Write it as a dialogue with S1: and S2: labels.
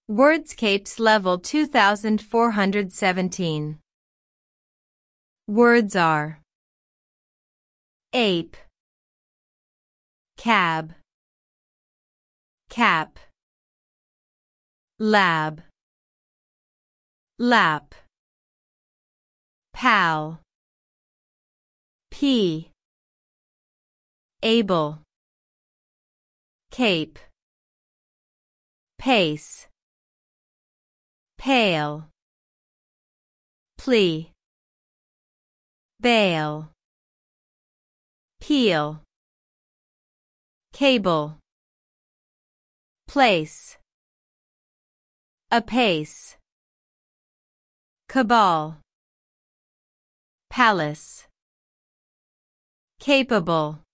S1: Wordscapes Level 2417. Words are ape, cab, cap, lab, lap, pal, pea, able, cape, pace, pale, plea, bail, peel, cable, place, apace, cabal, palace, capable.